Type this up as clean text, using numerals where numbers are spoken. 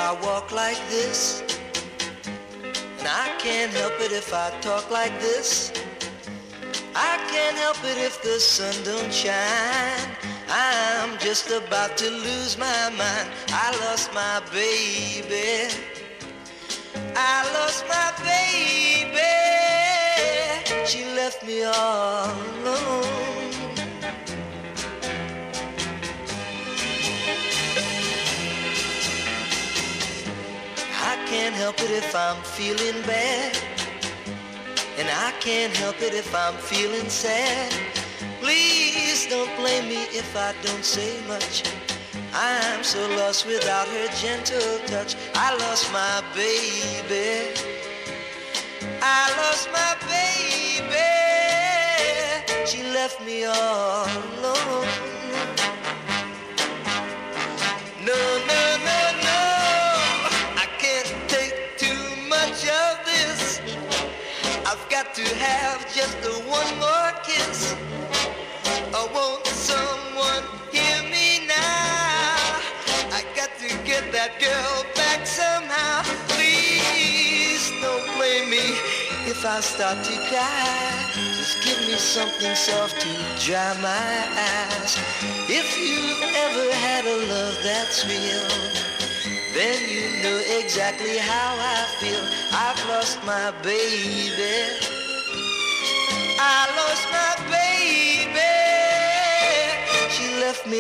I walk like this, and I can't help it if I talk like this. I can't help it if the sun don't shine. I'm just about to lose my mind. I lost my baby. I lost my baby. She left me all alone. I can't help it if I'm feeling bad, and I can't help it if I'm feeling sad. Please don't blame me if I don't say much. I'm so lost without her gentle touch. I lost my baby. I lost my baby. She left me all alone. No, no, no, no, I can't take too much of this. I've got to have just one more kiss. I want someone hear me now. I got to get that girl back somehow. Please don't blame me if I start to cry. Just give me something soft to dry my eyes. If you've ever had a love that's real, then you know exactly how I feel. I've lost my baby. I lost my baby. She left me